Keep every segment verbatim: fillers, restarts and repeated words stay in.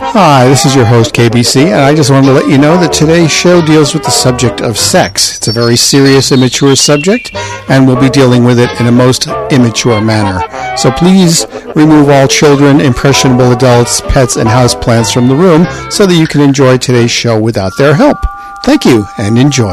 Hi, this is your host, K B C, and I just wanted to let you know that today's show deals with the subject of sex. It's a very serious, immature subject, and we'll be dealing with it in a most immature manner. So please remove all children, impressionable adults, pets, and houseplants from the room so that you can enjoy today's show without their help. Thank you, and enjoy.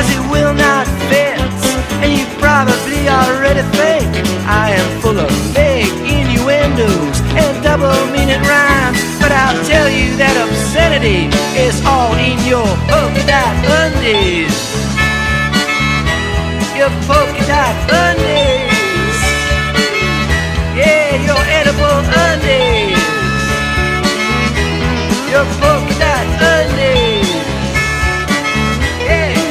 Tea, 'cause it will not fit. And you probably already think I am full of faith. Sunday, it's all in your polka dot undies. Your polka dot undies. Yeah, your edible undies. Your polka dot undies. Yeah.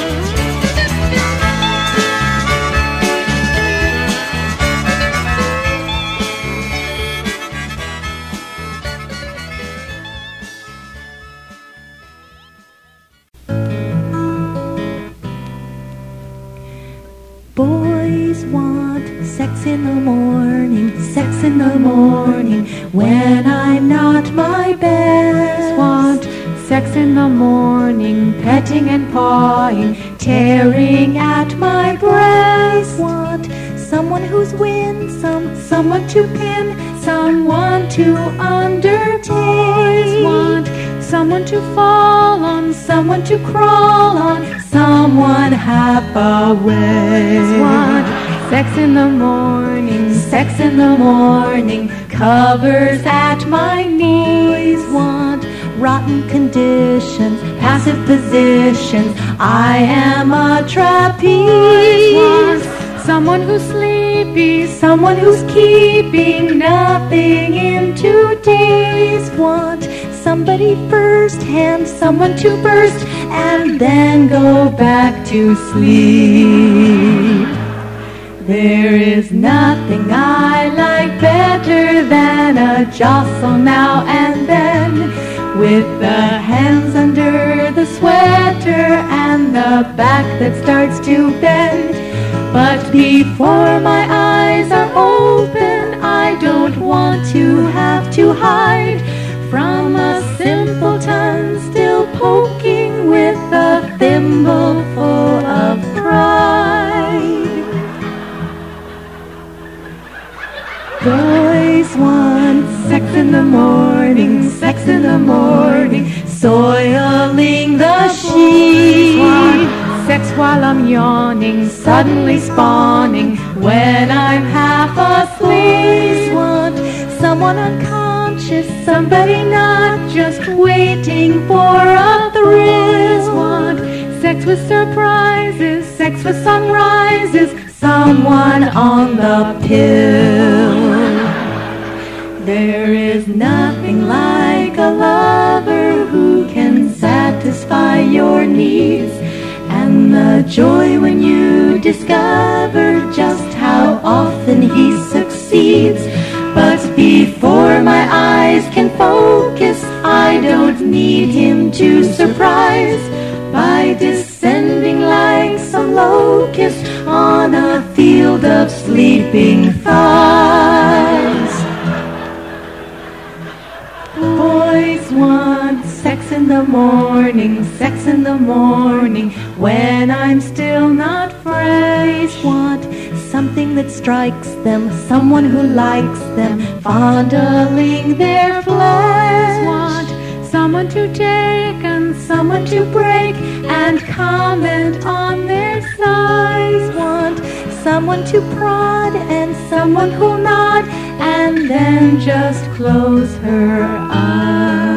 Boys want sex in the morning, sex in the morning, when I'm not my best. Want sex in the morning, petting and pawing, tearing at my breast. Want someone who's winsome, someone to pin, someone to undertake. Want someone to fall on, someone to crawl on, someone half away. Want sex in the morning, sex in the morning, covers at my knees. Want rotten conditions, passive positions, I am a trapeze. Want someone who's sleepy, someone who's keeping nothing in two days. Want somebody first hand, someone to burst and then go back to sleep. There is nothing I like better than a jostle now and then, with the hands under the sweater and the back that starts to bend. But before my eyes are open, I don't want to have to hide from a simpleton still poking with a thimble full of pride. Boys want sex in the morning, sex in the morning, soiling the sheets. Want sex while I'm yawning, suddenly spawning when I'm half asleep. Want someone unconscious, somebody not just waiting for a thrill. Want sex with surprises, sex with sunrises, someone on the pill. There is nothing like a lover who can satisfy your needs, and the joy when you discover just how often he succeeds. But before my eyes can focus, I don't need him to surprise by descending like some locust on a field of sleeping thighs. Boys want sex in the morning, sex in the morning, when I'm still not fresh. Want something that strikes them, someone who likes them, fondling their flesh. Want someone to take and someone to break and comment on their size. Want someone to prod and someone who'll nod and then just close her eyes.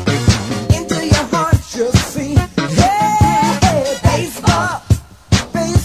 Into your heart you'll see, hey, baseball, baby.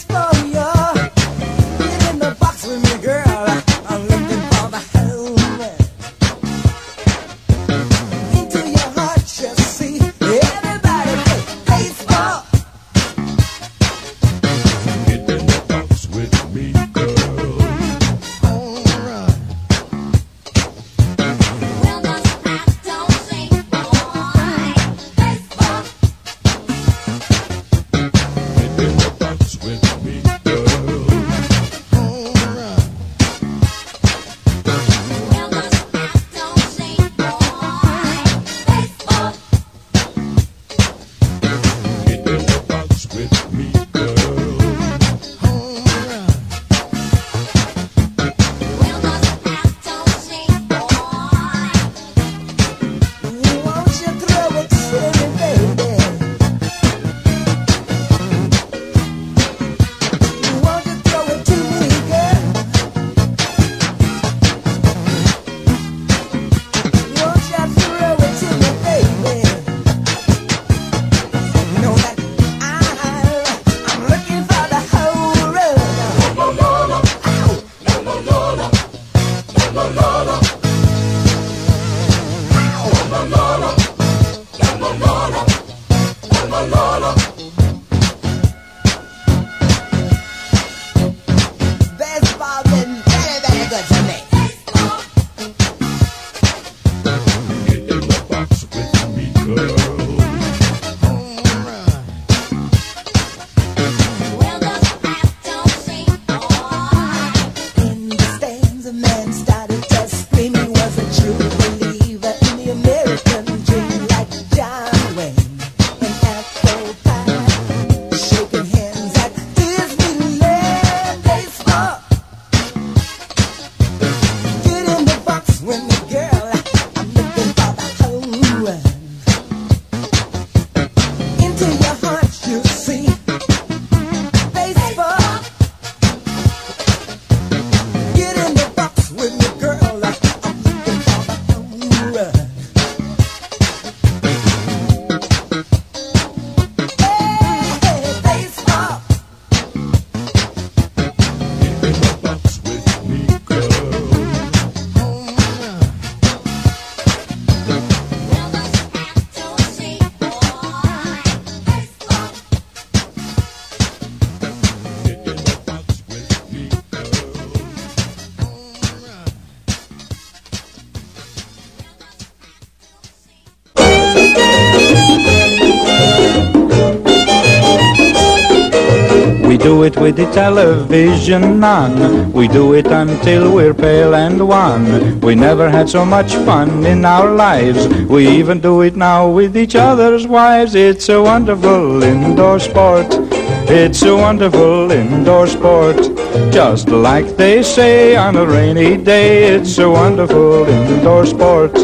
do it with the television on. We do it until we're pale and wan. We never had so much fun in our lives. We even do it now with each other's wives. It's a wonderful indoor sport. It's a wonderful indoor sport. Just like they say on a rainy day, it's a wonderful indoor sport.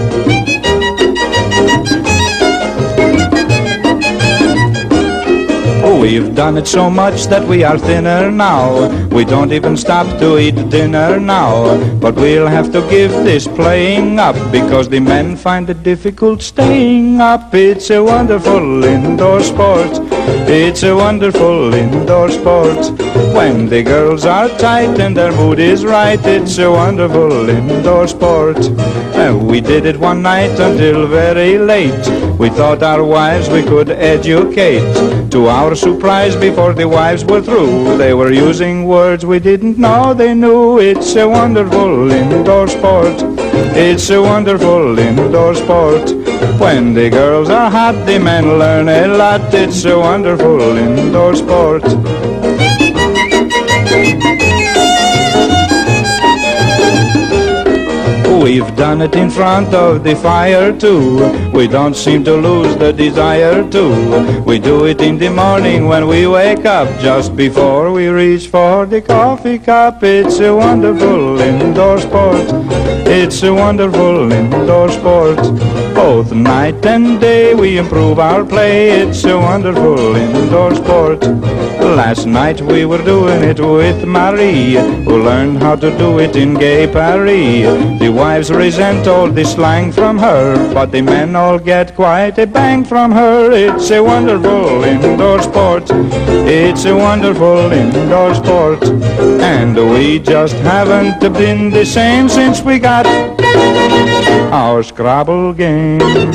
We've done it so much that we are thinner now. We don't even stop to eat dinner now. But we'll have to give this playing up, because the men find it difficult staying up. It's a wonderful indoor sport. It's a wonderful indoor sport. When the girls are tight and their mood is right, it's a wonderful indoor sport. Uh, we did it one night until very late. We thought our wives we could educate. To our surprise, before the wives were through, they were using words we didn't know they knew. It's a wonderful indoor sport. It's a wonderful indoor sport. When the girls are hot, the men learn a lot. It's a wonderful indoor sport. We've done it in front of the fire too. We don't seem to lose the desire to. We do it in the morning when we wake up, just before we reach for the coffee cup. It's a wonderful indoor sport. It's a wonderful indoor sport. Both night and day we improve our play. It's a wonderful indoor sport. Last night we were doing it with Marie, who learned how to do it in gay Paris. The wives resent all the slang from her, but the men all get quite a bang from her. It's a wonderful indoor sport. It's a wonderful indoor sport. And we just haven't been the same since we got our Scrabble game.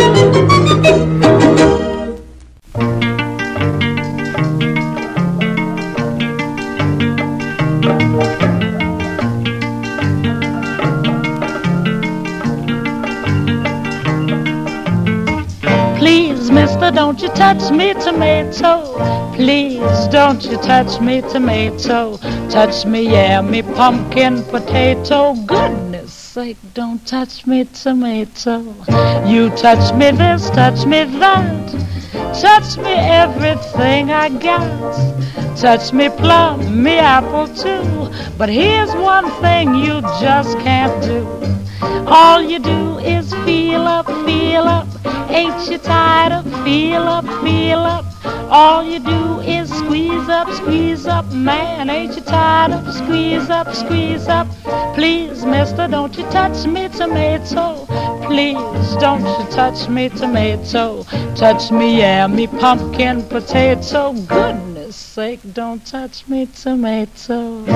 Please, mister, don't you touch me, tomato. Please, don't you touch me, tomato. Touch me, yeah, me pumpkin potato. Goodness sake, don't touch me, tomato. You touch me this, touch me that. Touch me everything I got. Touch me plum, me apple too. But here's one thing you just can't do. All you do is feel up, feel up. Ain't you tired of feel up, feel up? All you do is squeeze up, squeeze up. Man, ain't you tired of squeeze up, squeeze up? Please, mister, don't you touch me, tomato. Please, don't you touch me, tomato. Touch me, yeah, me pumpkin potato. Goodness sake, don't touch me, tomato.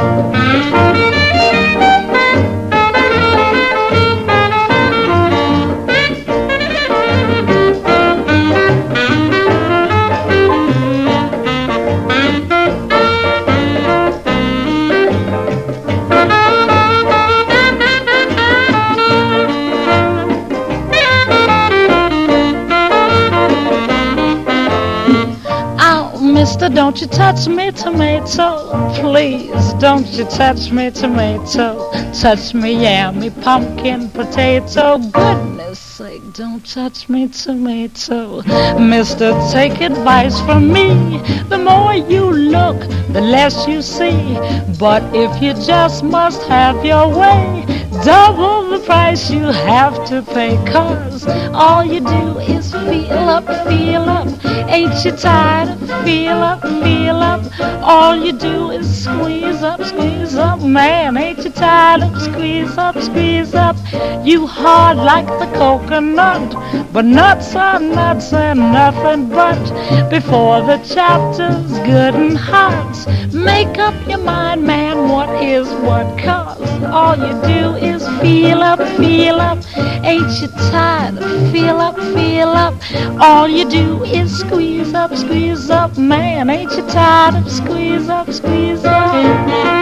Mister, don't you touch me, tomato. Please, don't you touch me, tomato. Touch me, yeah, me pumpkin potato. Goodness sake, don't touch me, tomato. Mister, take advice from me. The more you look, the less you see. But if you just must have your way, double the price you have to pay. Cause all you do is feel up, feel up. Ain't you tired of feel up, feel up? All you do is squeeze up, squeeze up. Man, ain't you tired of squeeze up, squeeze up? You hard like the coconut, but nuts are nuts and nothing but. Before the chapter's good and hot, make up your mind, man, what is what? Cause all you do is feel up, feel up. Ain't you tired of feel up, feel up? All you do is squeeze up, squeeze up. Man, ain't you tired of squeeze up, squeeze up?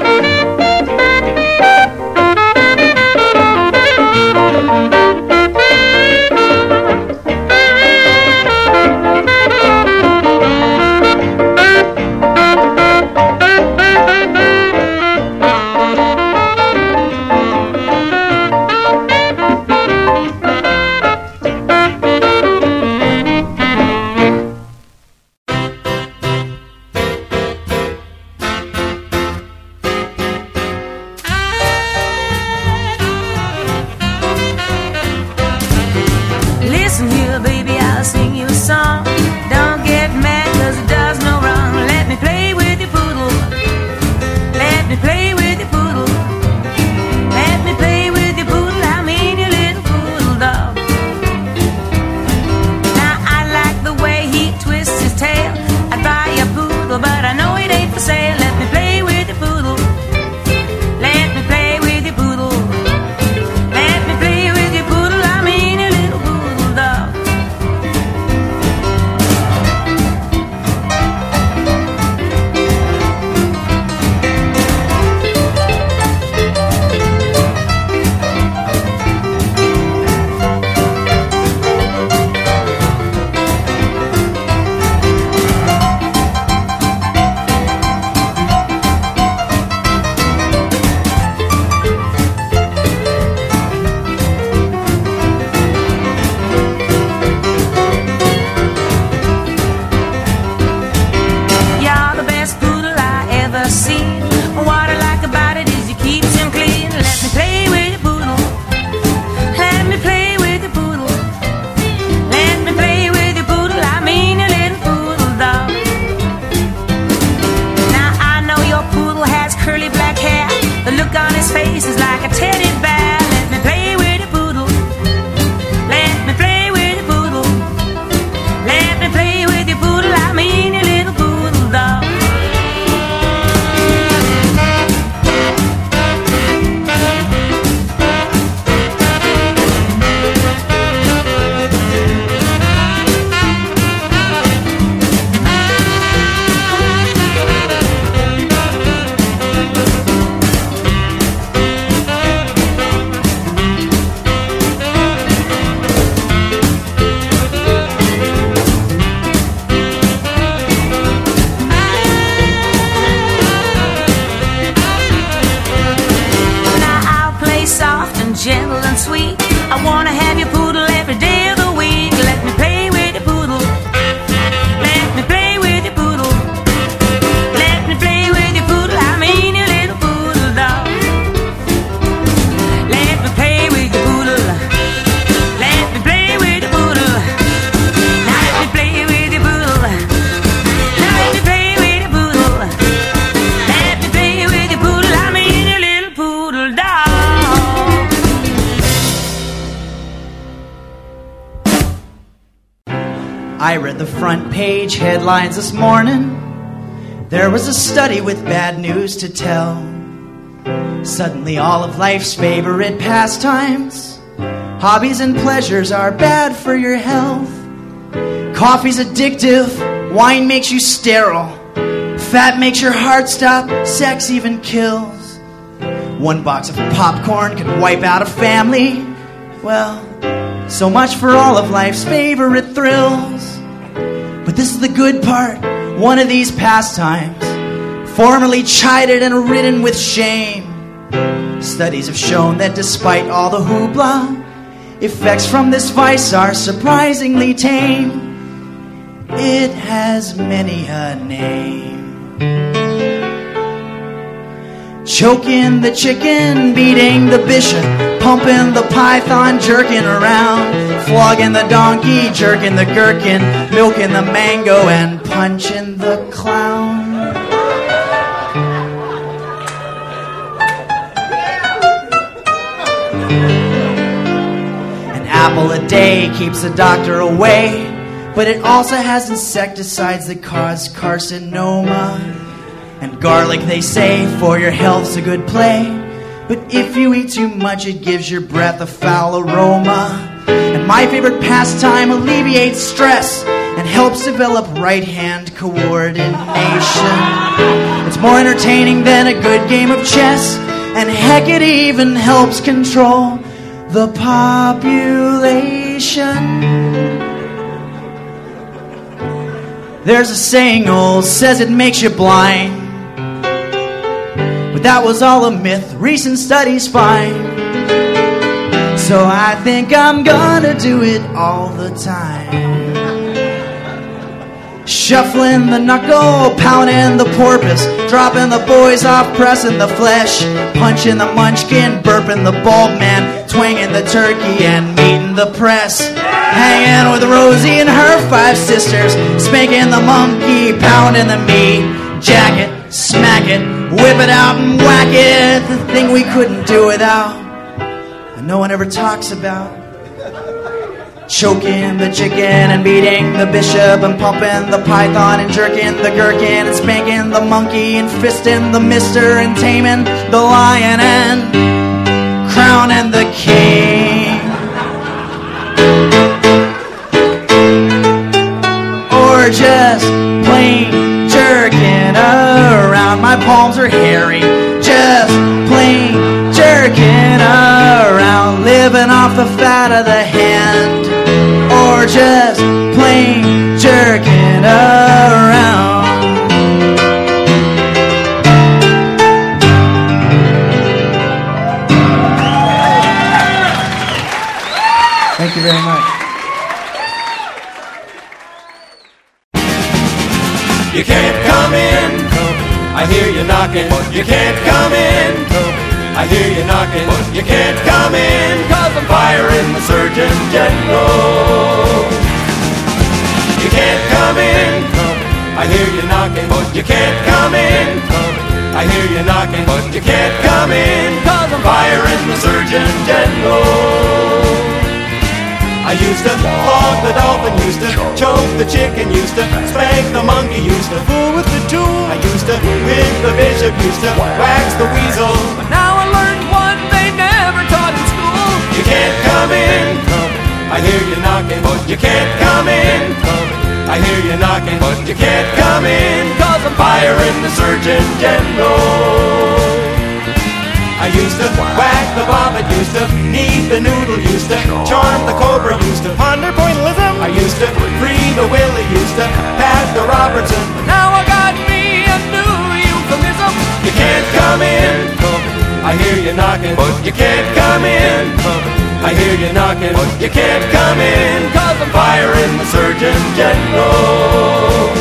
I read the front page headlines this morning. There was a study with bad news to tell. Suddenly all of life's favorite pastimes, hobbies and pleasures, are bad for your health. Coffee's addictive, wine makes you sterile, fat makes your heart stop, sex even kills. One box of popcorn could wipe out a family. Well, so much for all of life's favorite thrills. But this is the good part. One of these pastimes, formerly chided and ridden with shame. Studies have shown that despite all the hoopla, effects from this vice are surprisingly tame. It has many a name. Choking the chicken, beating the bishop, pumping the python, jerking around, flogging the donkey, jerking the gherkin, milking the mango, and punching the clown. An apple a day keeps the doctor away, but it also has insecticides that cause carcinoma. And garlic, they say, for your health's a good play. But if you eat too much, it gives your breath a foul aroma. And my favorite pastime alleviates stress and helps develop right-hand coordination. It's more entertaining than a good game of chess. And heck, it even helps control the population. There's a saying old says it makes you blind. But that was all a myth, recent studies find. So I think I'm gonna do it all the time. Shuffling the knuckle, pounding the porpoise, dropping the boys off, pressing the flesh, punching the munchkin, burping the bald man, twanging the turkey and meeting the press, hanging with Rosie and her five sisters, spanking the monkey, pounding the meat, jacket, smack it, whip it out and whack it, the thing we couldn't do without, and no one ever talks about. Choking the chicken and beating the bishop and pumping the python and jerking the gherkin and spanking the monkey and fisting the mister and taming the lion and crowning the king. Or just plain jerking around. My palms are hairy. Just plain jerking around. Living off the fat of the hand. Or just plain jerking around. Thank you very much. You can't come in, I hear you knocking. You can't come in, I hear you knocking. You can't come in, cause I'm firing the Surgeon General. You can't come in, I hear you knocking. You can't come in, I hear you knocking. You can't come in, cause I'm firing the Surgeon General. I used to flog the dolphin, used to choke the chicken, used to spank the monkey, used to fool with the tool. I used to whip the bishop, used to wax the weasel. But now I learned one they never taught in school. You can't come in, I hear you knocking. You can't come in, I hear you knocking. You can't come in, cause I'm firing the Surgeon General. I used to whack the bobbit, used to knead the noodle, used to charm the cobra, used to ponder pointillism. I used to free the willy, used to pat the Robertson. But now I got me a new euphemism. You can't come in, I hear you knocking. You can't come in, I hear you knocking. You can't come in, cause I'm firing the Surgeon General.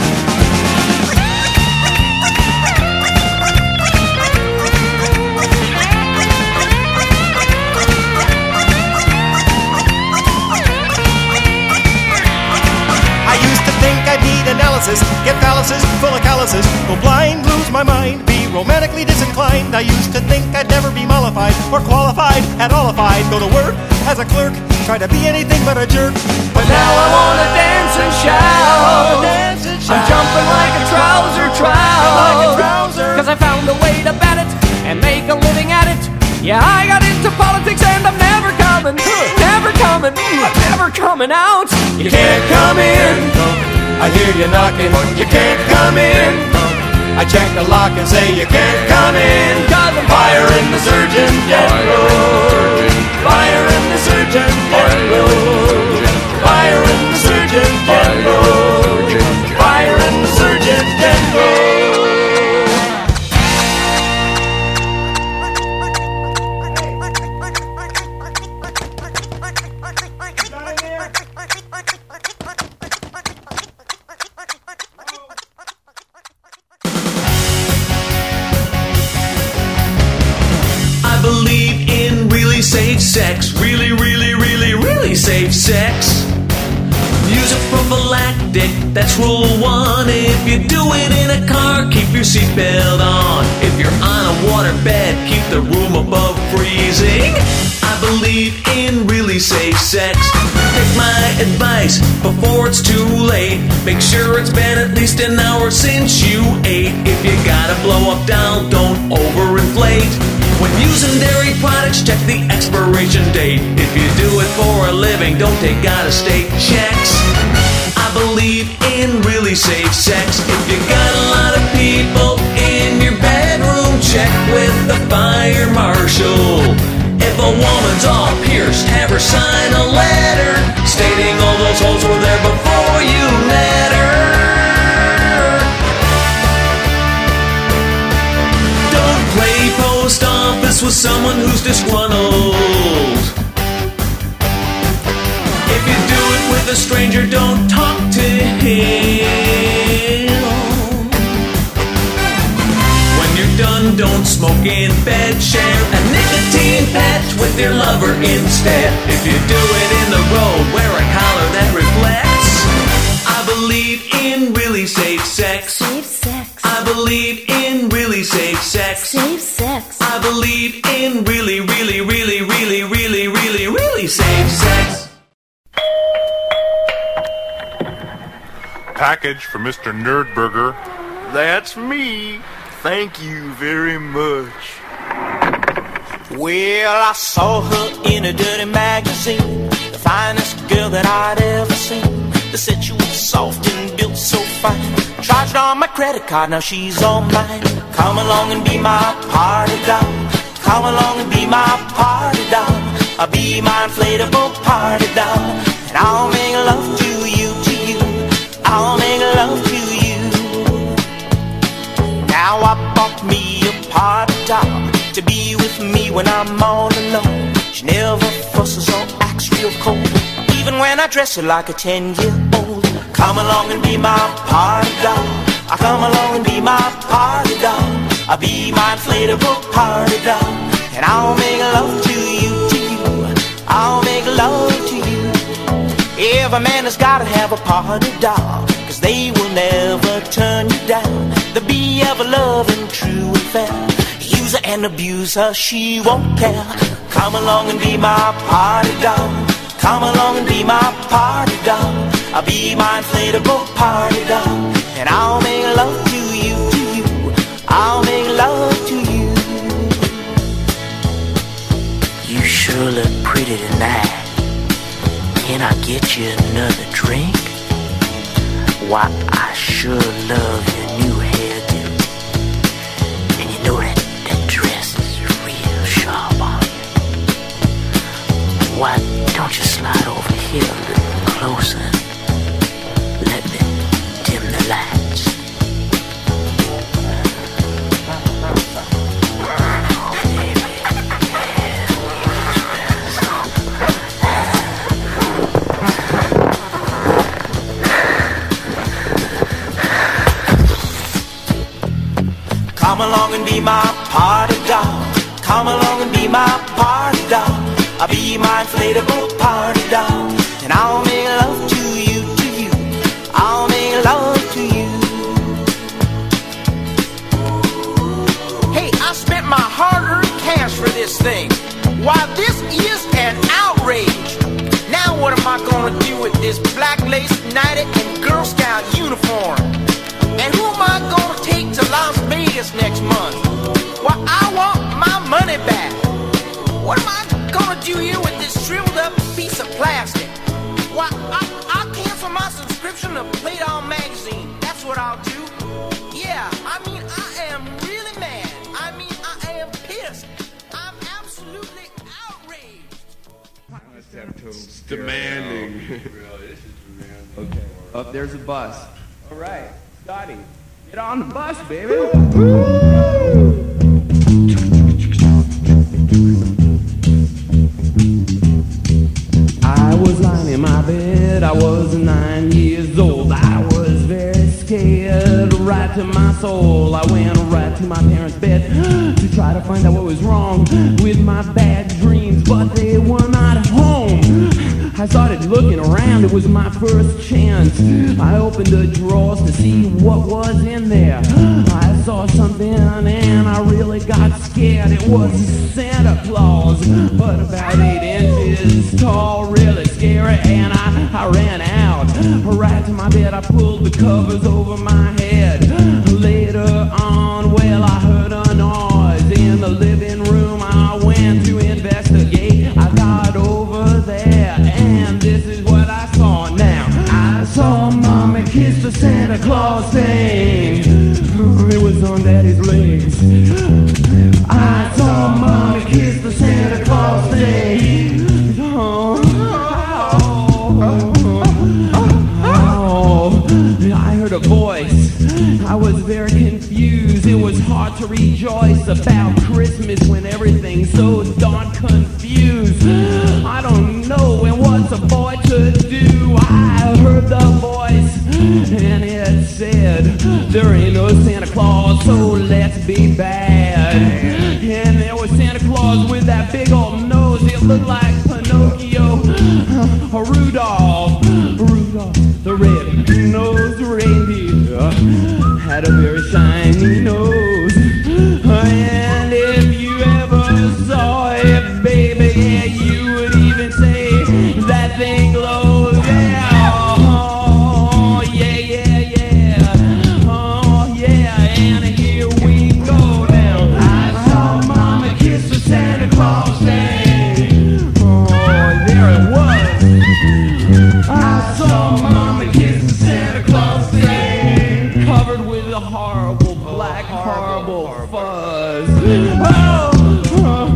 Get palaces full of calluses, go blind, lose my mind, be romantically disinclined. I used to think I'd never be mollified or qualified at all if I'd go to work as a clerk, try to be anything but a jerk. But now I wanna dance dance and shout. I'm jumping like a trouser trout, cause I found a way to bet it and make a living at it. Yeah, I got into politics and I'm never coming, never coming, I'm never coming out. You can't come in, I hear you knocking. You can't come in, I check the lock and say you can't come in, cause I'm firing the Surgeon General, firing the Surgeon General, firing the Surgeon General, firing the Surgeon General. Safe sex, really, really, really, really safe sex. Use a prophylactic, that's rule one. If you do it in a car, keep your seatbelt on. If you're on a water bed, keep the room above freezing. I believe in really safe sex. Take my advice before it's too late. Make sure it's been at least an hour since you ate. If you gotta blow up down, don't overinflate. When using dairy products, check the expiration date. If you do it for a living, don't take out-of-state checks. I believe in really safe sex. If you got a lot of people in your bedroom, check with the fire marshal. If a woman's all pierced, have her sign a letter stating all those holes were there before you met her. Don't play post office with someone who's disgruntled. If you do it with a stranger, don't talk to him. When you're done, don't smoke in bed. Share a nicotine patch with your lover instead. If you do it in the road, wear a collar that reflects. I believe in really safe sex. Safe sex. I believe in really safe sex. Safe sex. I believe in really, really, really, really, really, really, really safe sex. Package for Mister Nerdburger. That's me. Thank you very much. Well, I saw her in a dirty magazine, the finest girl that I'd ever seen. They said she was soft and built so fine. Charged on my credit card, now she's all mine. Come along and be my party doll. Come along and be my party doll. I'll be my inflatable party doll. And I'll make love to you, to you. I'll make love to you. Now I bought me a party doll to be with me when I'm all alone. She never fusses or acts real cold, even when I dress her like a ten-year-old. Come along and be my party doll. I come along and be my party doll. I'll be my inflatable party doll. And I'll make love to you, to you. I'll make love to you. Every man has gotta have a party doll, cause they will never turn you down. They'll be ever loving, true and fair. Use her and abuse her, she won't care. Come along and be my party doll. Come along and be my party doll. I'll be my inflatable party doll. And I'll make love to you, to you. I'll make love to you. You sure look pretty tonight. Can I get you another drink? Why, I sure love your new hairdo. And you know that, that dress is real sharp on you. Why don't you slide over here a little closer and let me dim the lights? Oh, baby. Come along and be my party doll. Come along and be my party doll. I'll be my inflatable party doll. And I'll make love to you, to you. I'll make love to you. Hey, I spent my hard-earned cash for this thing. Why, this is an outrage. Now what am I gonna do with this black lace nightie and Girl Scout uniform? And who am I gonna take to Las Vegas next month? Well, I want my money back. What am I gonna do here with this shriveled up piece of plastic? Why, I, I'll cancel my subscription to Play Doh magazine. That's what I'll do. Yeah, I mean, I am really mad. I mean, I am pissed. I'm absolutely outraged. Demanding. Okay. Up there's a bus. All right, Scotty, get on the bus, baby. I was lying in my bed, I was nine years old. I was very scared, right to my soul. I went right to my parents' bed to try to find out what was wrong with my bad dreams, but they were not home. I started looking around, it was my first chance. I opened the drawers to see what was in there. I saw something and I really got scared. It was Santa Claus, but about eight inches tall, really scary, and I, I ran out. Right to my bed, I pulled the covers over my head. Later on, well, I heard a noise in the living room. I went to investigate. I got over there, and this is what I saw now. I saw Mama kiss the Santa Claus thing. It was on Daddy's legs. I saw Mama kiss the Santa Claus thing. Oh, oh, oh, oh. I heard a voice. I was very confused. It was hard to rejoice about Christmas when everything's so darn confused. I don't know, and what's a boy to do? I heard the voice, and it said, there ain't no Santa Claus, so let's be bad. And there was Santa Claus with that big old nose. It looked like Pinocchio or Rudolph. Rudolph the red-nosed reindeer had a very shiny nose. And if you ever saw it, baby, yeah, you would even say that thing glows. Yeah, oh, yeah, yeah, yeah. Oh, yeah, and here we go now. I saw Mama kiss the Santa Claus thing. Oh, there it was. I saw Mama kiss the Santa Claus thing, covered with a horrible black, horrible fuzz. Oh, oh,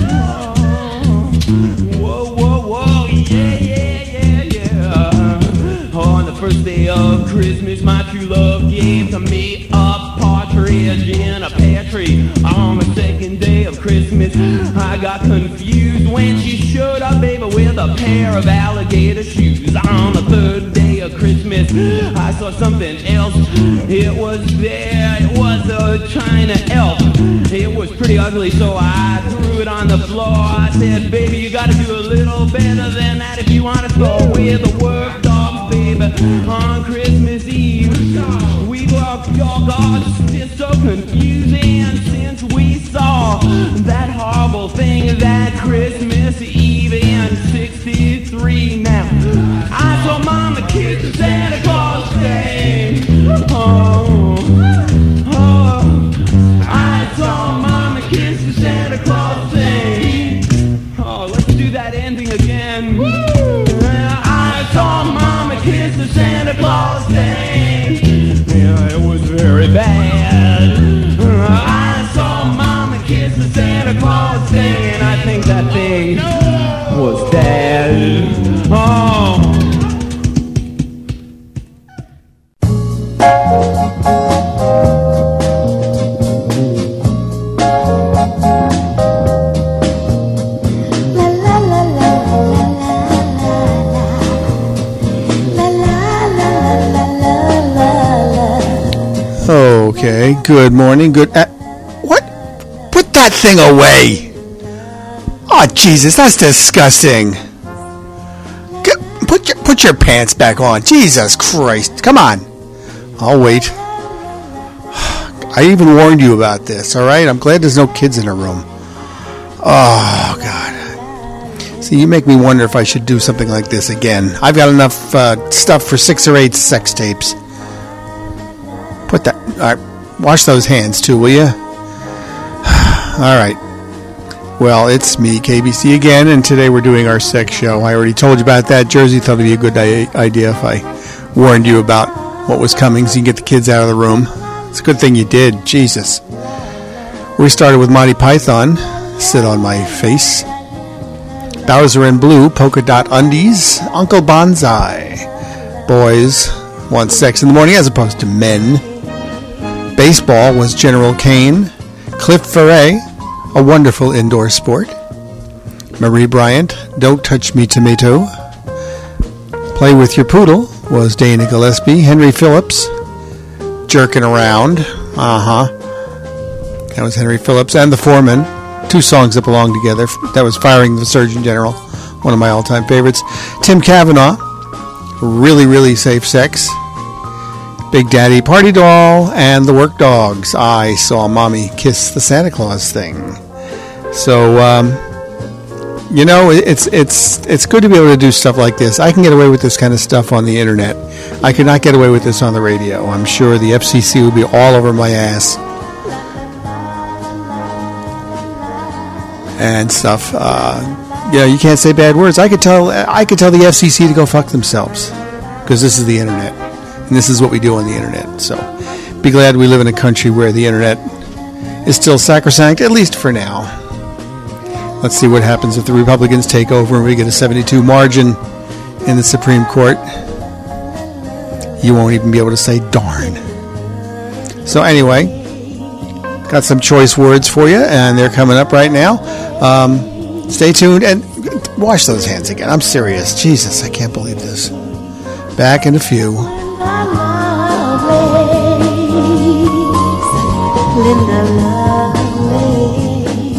oh. Whoa, whoa, whoa, yeah, yeah, yeah, yeah. On the first day of Christmas, my true love gave to me a partridge in a pear tree. On the second day of Christmas, I got confused when she showed up, baby, with a pair of alligator shoes. On the third day of Christmas, I saw something else. It was there, it was a China elf. It was pretty ugly, so I threw it on the floor. I said, baby, you gotta do a little better than that if you wanna throw away the work dog, baby. On Christmas Eve, we walked your God, it's so confusing since we saw that horrible thing that Christmas Eve in sixty-three. Now, I saw Mama kiss the Santa Claus thing. Oh, oh, I saw Mama kiss the Santa Claus thing. Oh, let's do that ending again. I saw Mama kiss the Santa Claus thing. Yeah, it was very bad. I saw Mama kiss the Santa Claus thing, and I think that thing was Dad. Oh. Okay, good morning, good... Uh, what? Put that thing away! Oh, Jesus, that's disgusting. Get, put your put your pants back on. Jesus Christ. Come on. I'll wait. I even warned you about this, all right? I'm glad there's no kids in the room. Oh, God. See, you make me wonder if I should do something like this again. I've got enough uh, stuff for six or eight sex tapes. Put that... All right, wash those hands, too, will you? All right. Well, it's me, K B C, again, and today we're doing our sex show. I already told you about that. Jersey thought it'd be a good idea if I warned you about what was coming so you can get the kids out of the room. It's a good thing you did. Jesus. We started with Monty Python, Sit on My Face. Bowser in Blue, Polka Dot Undies. Uncle Bonsai. Boys want sex in the morning as opposed to men. Baseball was General Kane. Cliff Ferret, A Wonderful Indoor Sport. Marie Bryant, Don't Touch Me Tomato. Play With Your Poodle was Dana Gillespie. Henry Phillips, Jerkin' Around. Uh-huh. That was Henry Phillips. And The Foreman. Two songs that belong together. That was Firing the Surgeon General. One of my all-time favorites. Tim Cavanaugh, Really, Really Safe Sex. Big Daddy, Party Doll, and The Work Dogs. I Saw Mommy Kiss the Santa Claus thing. So, um, you know, it's it's it's good to be able to do stuff like this. I can get away with this kind of stuff on the internet. I could not get away with this on the radio. I'm sure the F C C would be all over my ass and stuff. Uh, you know, you can't say bad words. I could tell I could tell the F C C to go fuck themselves because this is the internet. And this is what we do on the internet. So be glad we live in a country where the internet is still sacrosanct, at least for now. Let's see what happens if the Republicans take over and we get a seventy-two margin in the Supreme Court. You won't even be able to say darn. So anyway, got some choice words for you, and they're coming up right now. Um, stay tuned and wash those hands again. I'm serious. Jesus, I can't believe this. Back in a few. Linda Lovelace.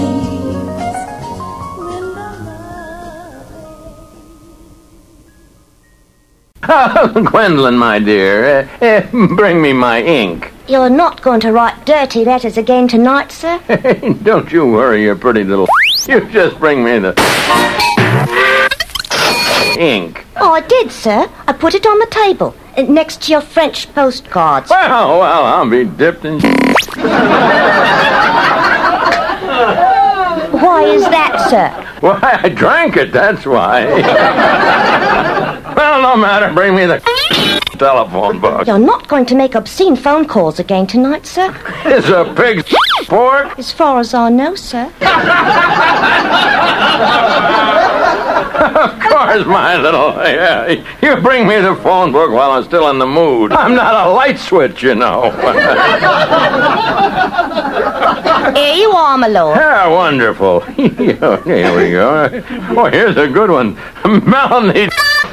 Oh, Gwendolyn, my dear, uh, uh, bring me my ink. You're not going to write dirty letters again tonight, sir? Don't you worry, you pretty little... You just bring me the... ink. Oh, I did, sir. I put it on the table, next to your French postcards. Well, well, I'll be dipped in... Why is that, sir? Why, I drank it, that's why. Well, no matter, bring me the telephone book. You're not going to make obscene phone calls again tonight, sir? Is a pig's pork? As far as I know, sir. Of course, my little... Yeah, you bring me the phone book while I'm still in the mood. I'm not a light switch, you know. Here you are, my lord. Yeah, wonderful. Here we go. Oh, here's a good one. Melanie...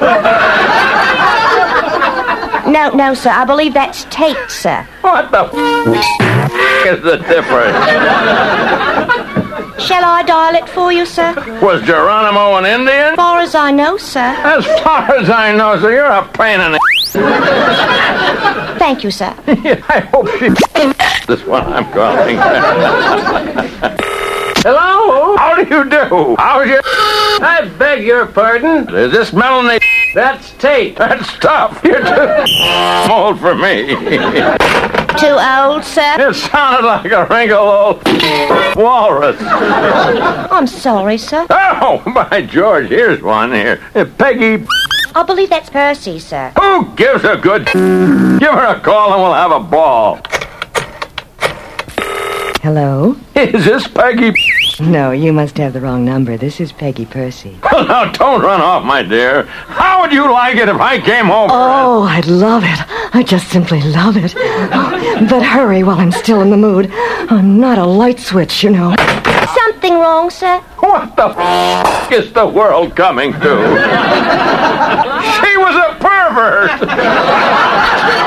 No, no, sir. I believe that's Tate, sir. What the f*** is the difference? Shall I dial it for you, sir? Was Geronimo an Indian? As far as I know, sir. As far as I know, sir, you're a pain in the... Thank you, sir. I hope she... this one I'm calling. Hello? How do you do? How's your... I beg your pardon? Is this Melanie... That's Tate. That's tough. You're too old for me. Too old, sir? It sounded like a wrinkled old walrus. I'm sorry, sir. Oh, by George, here's one here. Uh, Peggy... I believe that's Percy, sir. Who gives a good... Give her a call and we'll have a ball. Hello? Is this Peggy... No, you must have the wrong number. This is Peggy Percy. Well, now, don't run off, my dear. How would you like it if I came over? Oh, I'd love it. I just simply love it. Oh, but hurry while I'm still in the mood. I'm not a light switch, you know. Something wrong, sir? What the f*** is the world coming to? She was a pervert!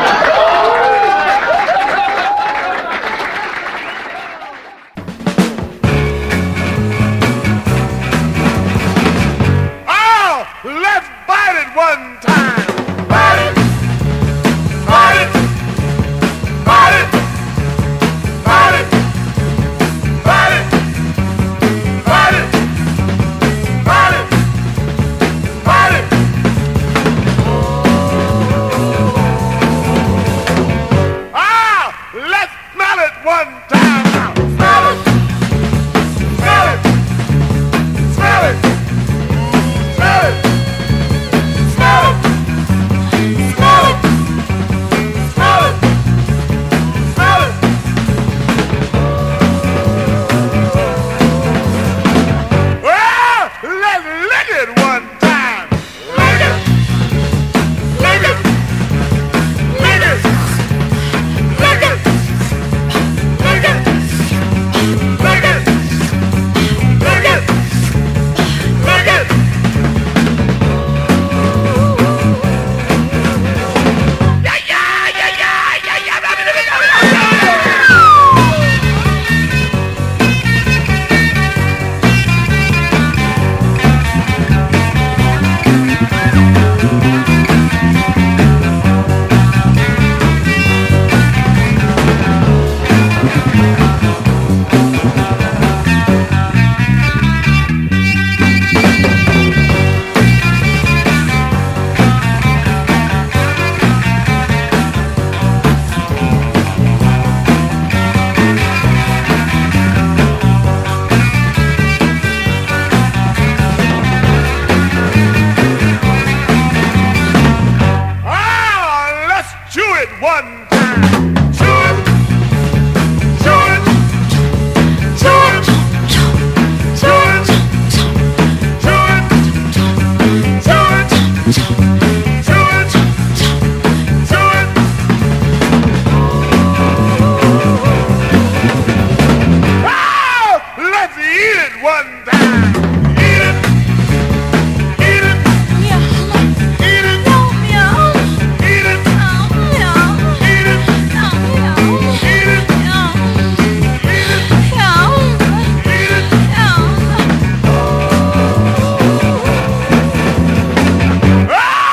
One time. Bite it. Bite it. Bite it. Bite it. Bite it. Bite it. Bite it. Ah!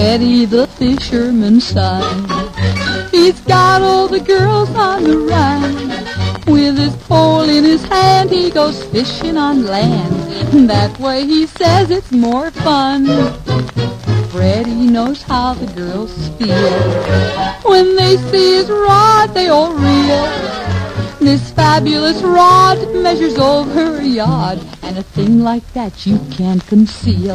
Freddie the fisherman's son. He's got all the girls on the run. With his pole in his hand, he goes fishing on land. That way he says it's more fun. Freddie knows how the girls feel. When they see his rod, they all reel. This fabulous rod measures over a yard, and a thing like that you can't conceal.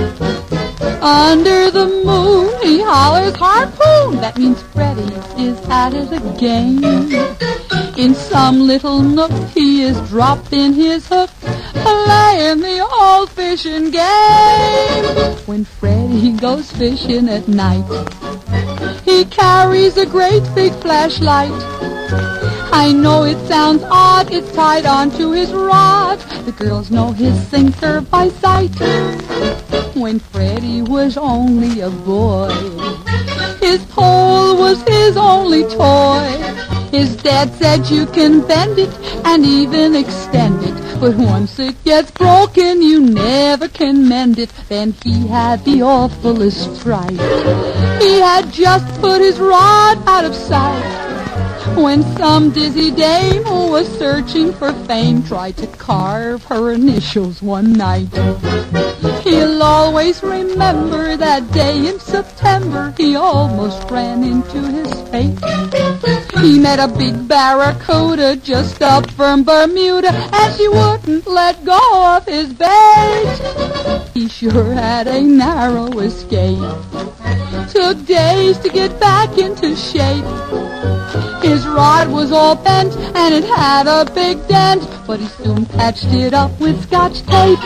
Under the moon, he hollers harpoon. That means Freddie is at it again. In some little nook, he is dropping his hook, playing the old fishing game. When Freddie goes fishing at night, he carries a great big flashlight. I know it sounds odd, it's tied onto his rod. The girls know his sinker by sight. When Freddie was only a boy, his pole was his only toy. His dad said you can bend it and even extend it, but once it gets broken, you never can mend it. Then he had the awfulest fright. He had just put his rod out of sight, when some dizzy dame who was searching for fame tried to carve her initials one night. He'll always remember that day in September he almost ran into his fate. He met a big barracuda just up from Bermuda, and she wouldn't let go of his bait. He sure had a narrow escape. Took days to get back into shape. His rod was all bent and it had a big dent, but he soon patched it up with Scotch tape.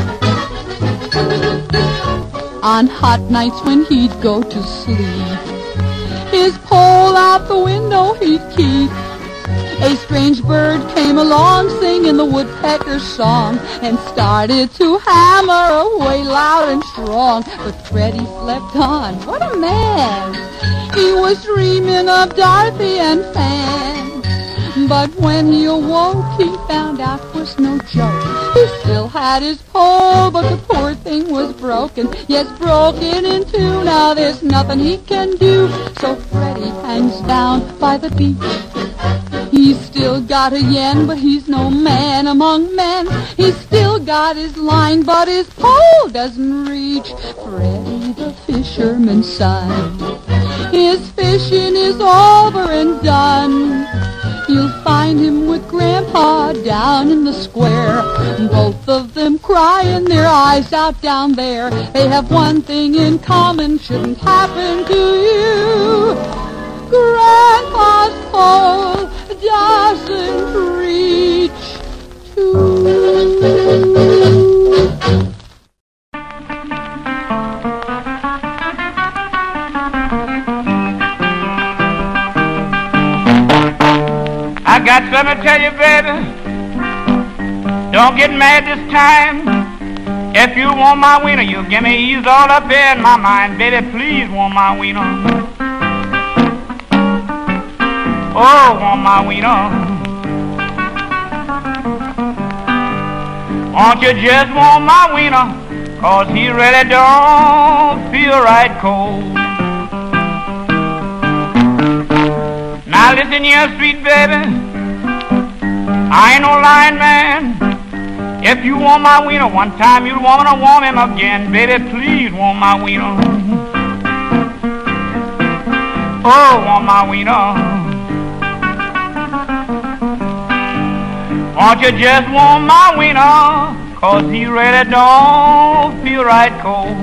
On hot nights when he'd go to sleep, his pole out the window he'd keep. A strange bird came along singing the woodpecker's song and started to hammer away loud and strong. But Freddie slept on. What a man! He was dreaming of Dorothy and Fan. But when he awoke, he found out it was no joke. He still had his pole, but the poor thing was broken. Yes, broken in two. Now there's nothing he can do. So Freddie hangs down by the beach. He's still got a yen, but he's no man among men. He's still got his line, but his pole doesn't reach. Freddie the fisherman's son, his fishing is over and done. You'll find him with Grandpa down in the square, both of them crying their eyes out down there. They have one thing in common, shouldn't happen to you. Grandpa's pole doesn't reach to. I got something to tell you, baby. Don't get mad this time. If you want my wiener, you give me ease all up in my mind. Baby, please want my wiener. Oh, want my wiener. Won't you just want my wiener? Cause he really don't feel right cold. Now listen here, sweet baby, I ain't no lying man. If you want my wiener one time, you'll want to want him again. Baby, please want my wiener. Oh, want my wiener. Won't you just want my wiener? Cause he really don't feel right cold.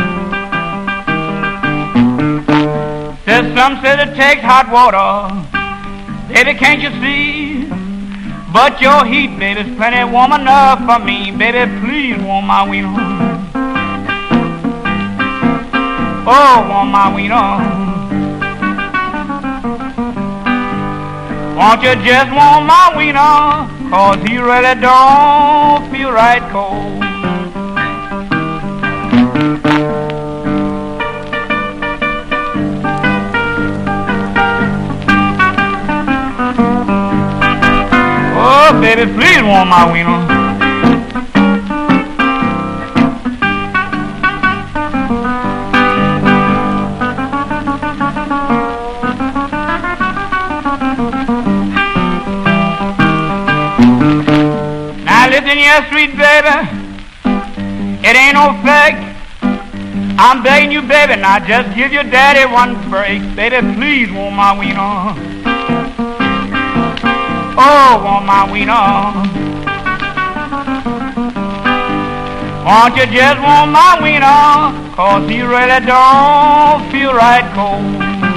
There's some say it takes hot water. Baby, can't you see? But your heat, baby's plenty warm enough for me. Baby, please warm my wiener. Oh, warm my wiener. Won't you just warm my wiener? Cause he really don't feel right cold. Oh, baby, please warm my wiener. listen here, sweet baby, it ain't no fake. I'm begging you, baby, now just give your daddy one break. Baby, please, want my wiener. Oh, want my wiener. Won't you just want my wiener, 'cause he really don't feel right cold.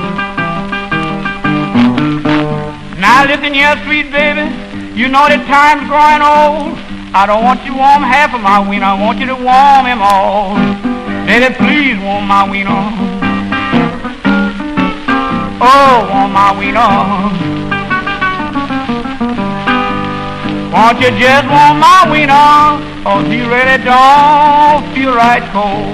Now listen here, sweet baby, you know the time's growing old. I don't want you to warm half of my wiener, I want you to warm him all. Baby, please warm my wiener. Oh, warm my wiener. Won't you just warm my wiener, 'cause he really don't feel right cold.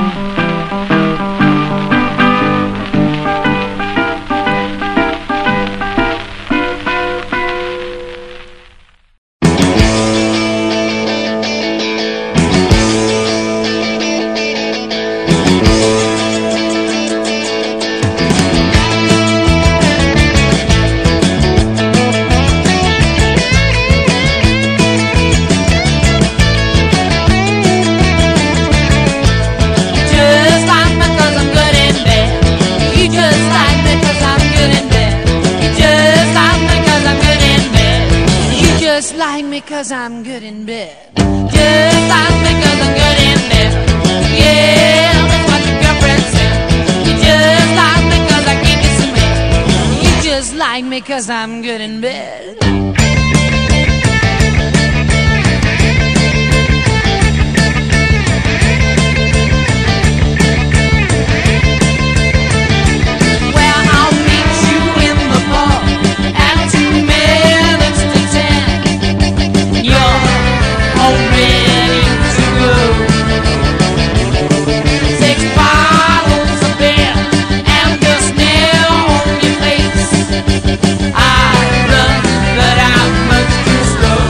Cause I'm good in bed. Just like me cause I'm good in bed. Yeah, that's what your girlfriend said. You just like me cause I give you some head. You just like me cause I'm good in bed. Well, I'll meet you in the park at two minutes to ten. You're all ready to go. Six bottles of beer and the sneer on your face. I run, but I'm much too slow.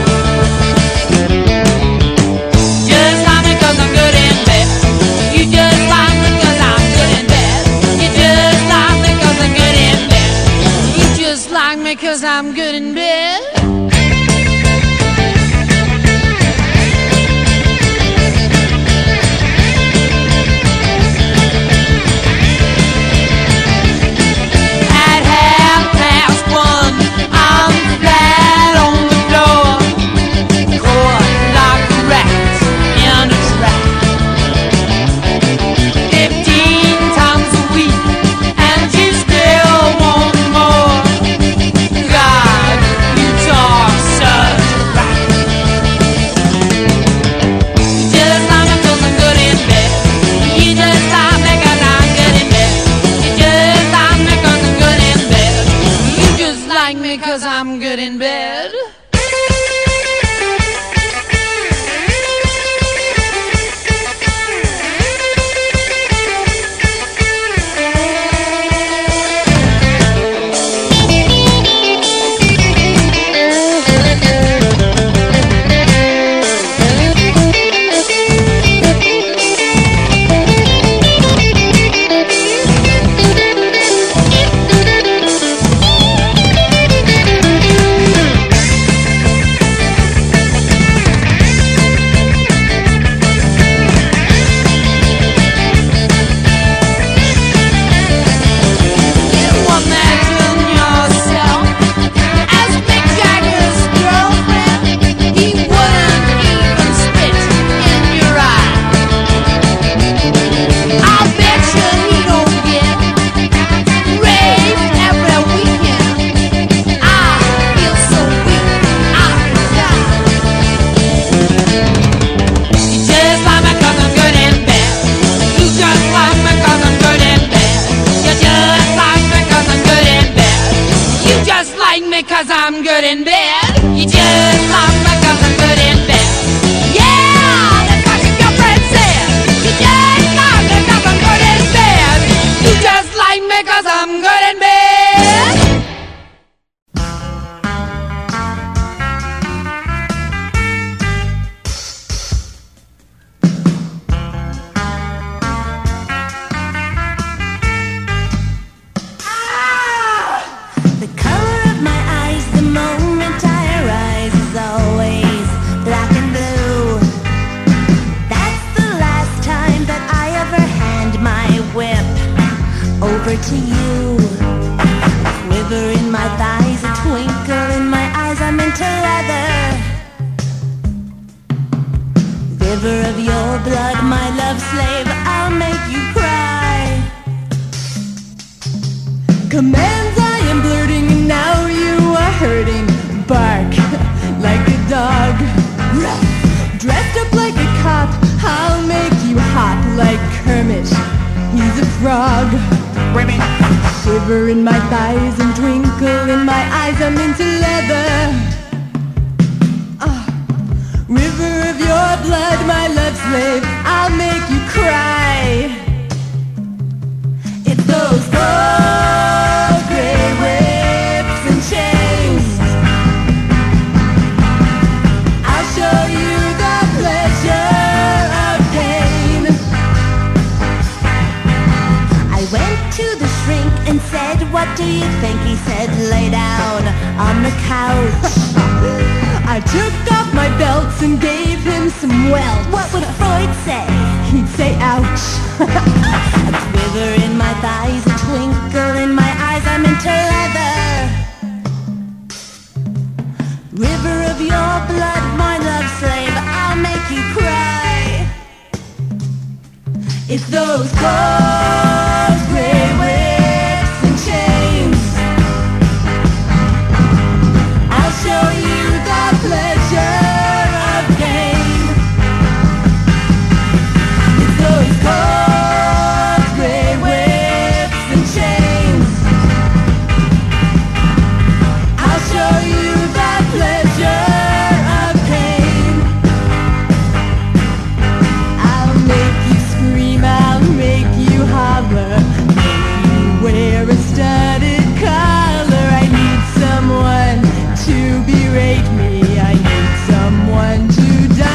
Just like me 'cause I'm good in bed. You just like me 'cause I'm good in bed. You just like me 'cause I'm good in bed. You just like me 'cause I'm good in bed. Cause I'm good in bed. Cause I'm good in bed. You just like me cause I'm good in bed. Yeah, that's what your girlfriend said. You just like me cause I'm good in bed. You just like me cause I'm good in bed. The color of my eyes the moment I to you. Quiver in my thighs, a twinkle in my eyes, I'm into leather. River of your blood, my love slave, I'll make you cry. Commands I am blurting and now you are hurting. Bark like a dog. Dressed up like a cop, I'll make you hot like Kermit. He's a frog. Shiver in my thighs and twinkle in my eyes, I'm into leather. Ah. River of your blood, my love slave, I'll make you cry. It's those gold gray whips and chains. I'll show you the pleasure of pain. I went to the shrink and said, what do you think? He said, lay down on the couch. I took off my belts and gave him some welts. What would Freud say? He'd say ouch. A quiver in my thighs, a twinkle in my eyes, I'm into leather. River of your blood, my love slave, I'll make you cry. It's those cold gray whips and chains. I'll show you the pleasure of pain. It's those cold gray whips and chains. I'll show you the pleasure of pain. I'll make you scream, I'll make you holler, make you wear a studded collar. I need someone to berate me, I need someone to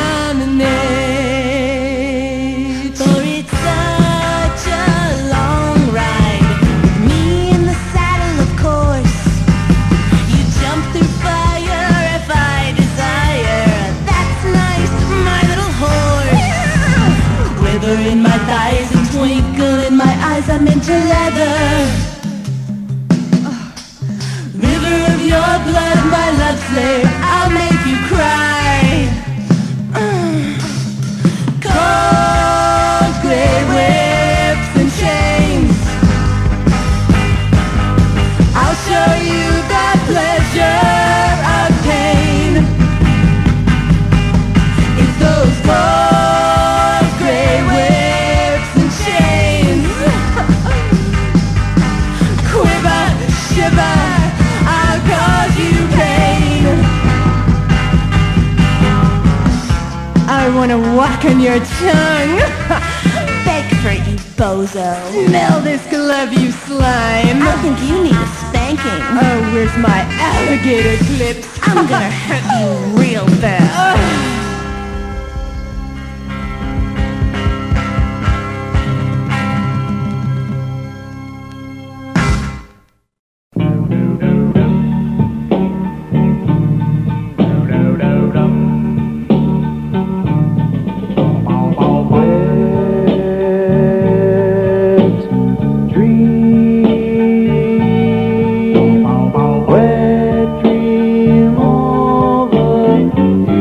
dominate. For it's such a long ride, with me in the saddle, of course. You jump through fire if I desire. That's nice, my little horse. Quiver in my thighs and twinkle in my eyes, I'm into leather. River of your blood, my love slave, I'll make you cry. Cold gray whips and chains. I'll show you the pleasure of pain. It's those cold gray whips and chains. Quiver, shiver, I'll cause you pain. I wanna walk on your tongue. Beg for it, you bozo. Smell this glove, you slime. I think you need a spanking. Oh, where's my alligator clips? I'm gonna hurt you real bad. Wet dream over you.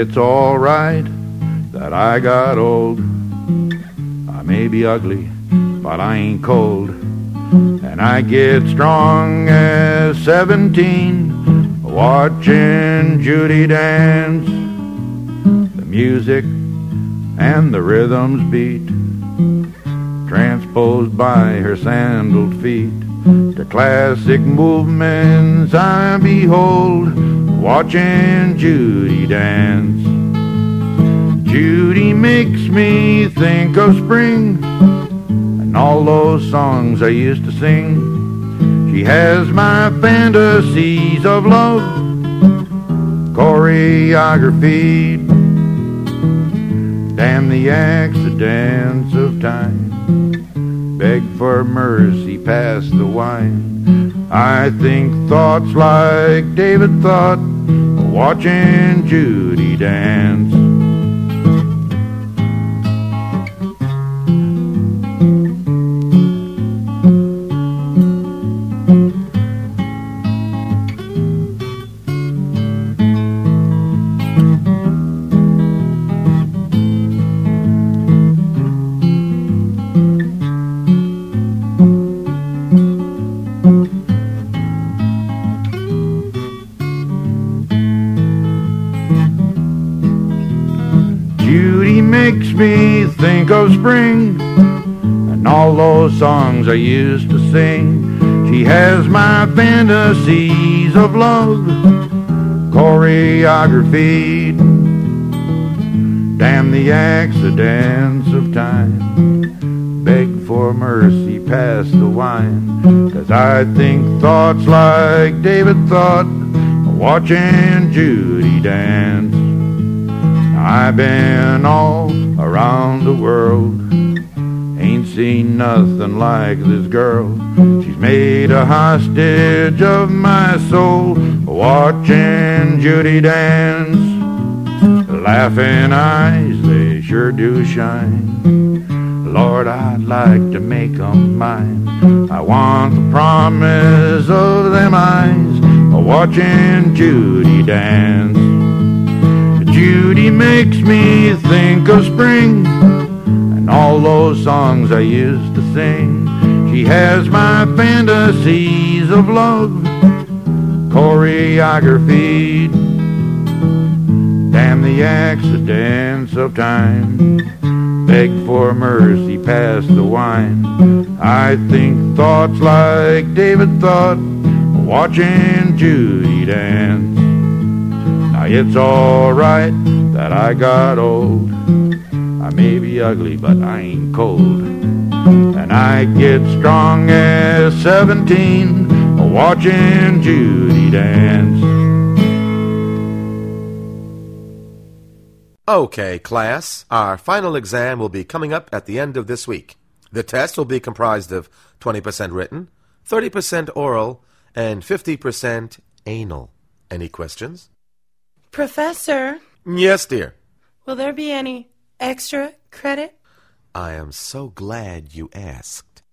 it's all right that I got old. I may be ugly, but I ain't cold. And I get strong as seventeen, watching Judy dance. The music and the rhythms beat, transposed by her sandaled feet. The classic movements I behold, watching Judy dance. Judy makes me think of spring and all those songs I used to sing. She has my fantasies of love choreographed. Damn the accidents of time, beg for mercy, pass the wine. I think thoughts like David thought, watching Judy dance. Me think of spring and all those songs I used to sing. She has my fantasies of love choreographed. Damn the accidents of time, beg for mercy, pass the wine. 'Cause I think thoughts like David thought, watching Judy dance. I've been all around the world, ain't seen nothing like this girl. She's made a hostage of my soul, watching Judy dance. Laughing eyes, they sure do shine. Lord, I'd like to make 'em mine. I want the promise of them eyes, watching Judy dance. Judy makes me think of spring and all those songs I used to sing. She has my fantasies of love choreographed. Damn the accidents of time, beg for mercy, pass the wine. I think thoughts like David thought, watching Judy dance. Now it's all right that I got old. I may be ugly, but I ain't cold. And I get strong as seventeen, watching Judy dance. Okay, class, our final exam will be coming up at the end of this week. The test will be comprised of twenty percent written, thirty percent oral, and fifty percent anal. Any questions? Professor? Yes, dear. Will there be any extra credit? I am so glad you asked.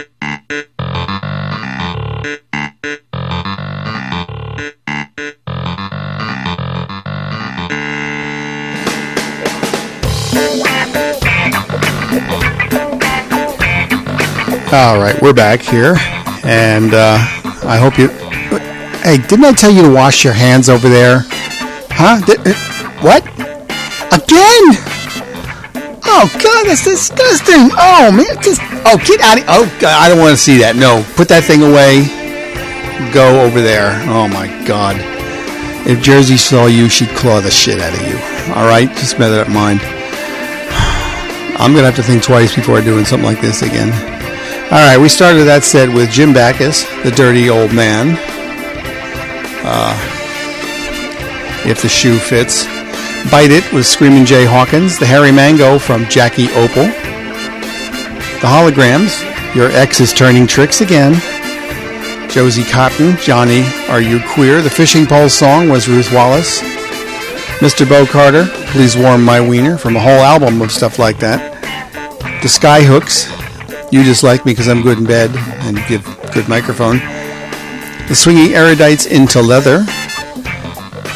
All right, we're back here, and uh, I hope you... Hey, didn't I tell you to wash your hands over there? Huh? Did, uh, what? Again? Oh, God, that's disgusting. Oh, man, just... Oh, get out of... Oh, God, I don't want to see that. No, put that thing away. Go over there. Oh, my God. If Jersey saw you, she'd claw the shit out of you. All right? Just bear that in mind. I'm going to have to think twice before doing something like this again. All right, we started that set with Jim Backus, The Dirty Old Man. Uh, if the shoe fits. Bite It with Screamin' Jay Hawkins. The Harry Mango from Jackie Opal. The Holograms, Your Ex is Turning Tricks Again. Josie Cotton, Johnny, Are You Queer? The Fishing Pole Song was Ruth Wallace. Mister Bo Carter, Please Warm My Wiener, from a whole album of stuff like that. The Skyhooks, You Just Like Me Because I'm Good in Bed and Give Good Microphone. The Swinging Erudites, Into Leather.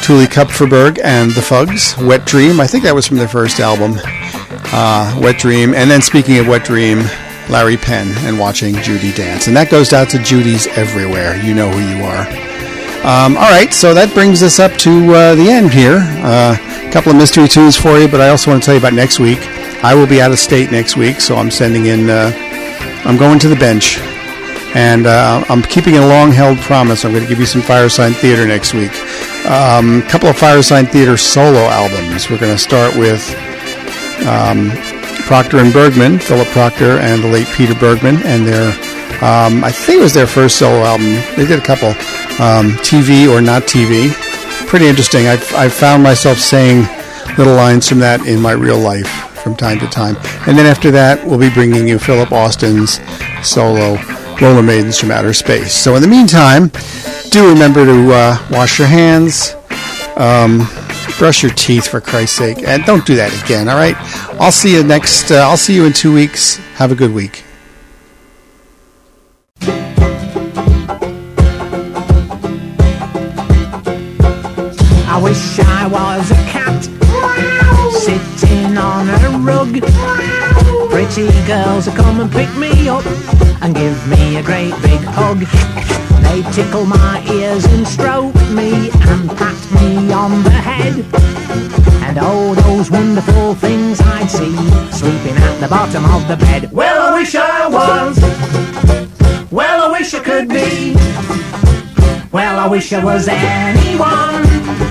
Tuli Kupferberg and the Fugs, Wet Dream. I think that was from their first album, uh, Wet Dream. And then speaking of Wet Dream, Larry Penn and Watching Judy Dance. And that goes out to Judy's everywhere. You know who you are. Um, all right, so that brings us up to uh, the end here. Uh, a couple of mystery tunes for you, but I also want to tell you about next week. I will be out of state next week, so I'm sending in, uh, I'm going to the bench. And uh, I'm keeping a long-held promise. I'm going to give you some Firesign Theater next week. A um, couple of Firesign Theater solo albums. We're going to start with um, Proctor and Bergman, Philip Proctor and the late Peter Bergman, and their, um, I think it was their first solo album. They did a couple, um, T V or Not T V. Pretty interesting. I've, I've found myself saying little lines from that in my real life from time to time. And then after that, we'll be bringing you Philip Austin's solo Roller Maidens from Outer Space. So in the meantime, do remember to uh, wash your hands, um, brush your teeth for Christ's sake, and don't do that again. All right, I'll see you next. Uh, I'll see you in two weeks. Have a good week. I wish I was a cat sitting on a rug. Pretty girls will come and pick me up and give me a great big hug. They tickle my ears and stroke me and pat me on the head. And all those wonderful things I'd see sleeping at the bottom of the bed. Well, I wish I was. Well, I wish I could be. Well, I wish I was anyone.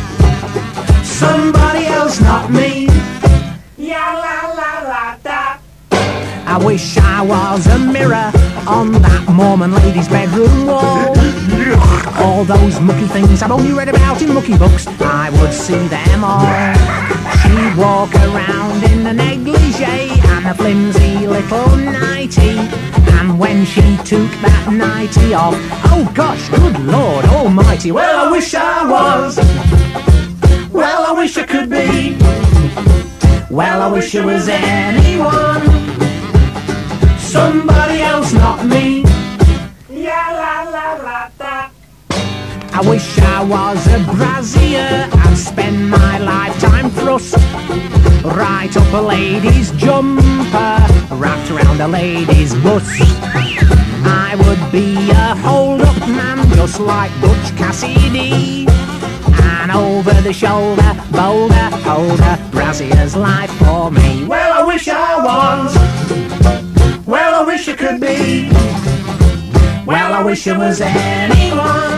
Somebody else, not me. Ya la la la da. I wish I was a mirror on that Mormon lady's bedroom wall. All those mucky things I've only read about in mucky books, I would see them all. She'd walk around in a negligee and a flimsy little nightie. And when she took that nightie off, oh gosh, good Lord almighty. Well, I wish I was. Well, I wish I could be. Well, I wish I was anyone. Somebody else, not me. Ya la la la da. I wish I was a brazier and spend my lifetime thrust right up a lady's jumper, wrapped around a lady's bust. I would be a hold-up man just like Butch Cassidy, and over the shoulder, boulder, holder, brazier's life for me. Well, I wish I was. Well, I wish I could be. Well, I wish I was anyone.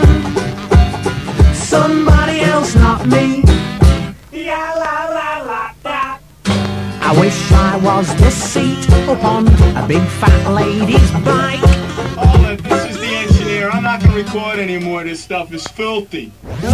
Somebody else, not me. Ya la la la da. I wish I was the seat upon a big fat lady's bike. Olive, this is the engineer. I'm not gonna record anymore. This stuff is filthy.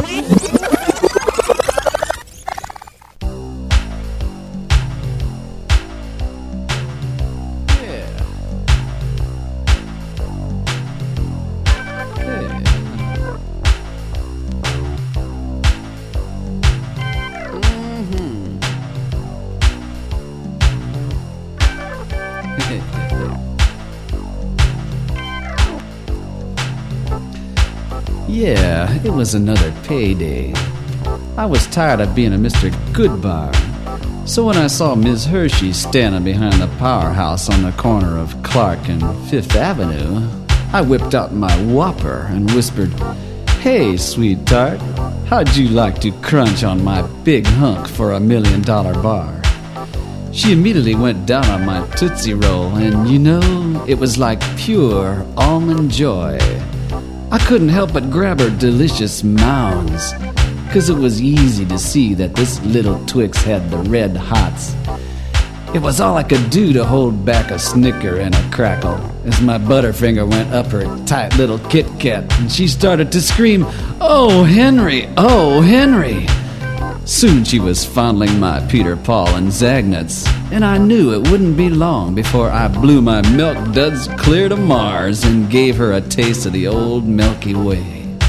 Yeah, it was another payday. I was tired of being a Mister Goodbar. So when I saw Miz Hershey standing behind the powerhouse on the corner of Clark and Fifth Avenue, I whipped out my whopper and whispered, "Hey, sweetheart, how'd you like to crunch on my big hunk for a million dollar bar?" She immediately went down on my Tootsie Roll, and you know, it was like pure almond joy. I couldn't help but grab her delicious mounds, 'cause it was easy to see that this little Twix had the red hots. It was all I could do to hold back a snicker and a crackle as my butterfinger went up her tight little Kit Kat and she started to scream, "Oh, Henry! Oh, Henry!" Soon she was fondling my Peter, Paul, and Zagnuts, and I knew it wouldn't be long before I blew my milk duds clear to Mars and gave her a taste of the old Milky Way.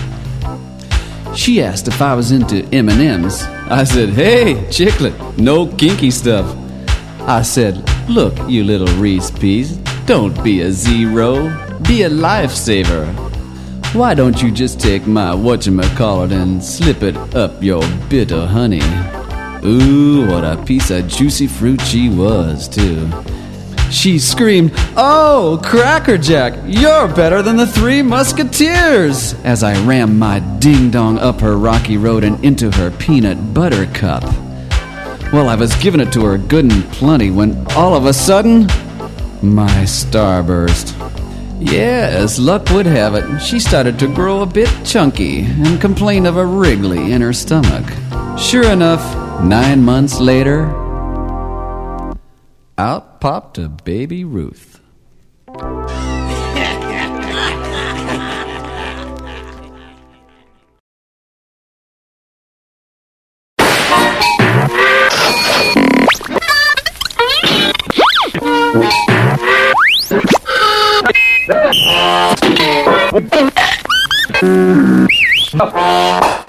She asked if I was into M and M's. I said, "Hey, chiclet, no kinky stuff." I said, "Look, you little Reese Peas, don't be a zero, be a lifesaver." Why don't you just take my whatchamacallit and slip it up your bit of honey? Ooh, what a piece of juicy fruit she was, too. She screamed, "Oh, Cracker Jack, you're better than the Three Musketeers!" as I rammed my ding-dong up her rocky road and into her peanut butter cup. Well, I was giving it to her good and plenty when all of a sudden, my starburst. Yeah, as luck would have it, she started to grow a bit chunky and complained of a wriggly in her stomach. Sure enough, nine months later, out popped a baby Ruth. Oh.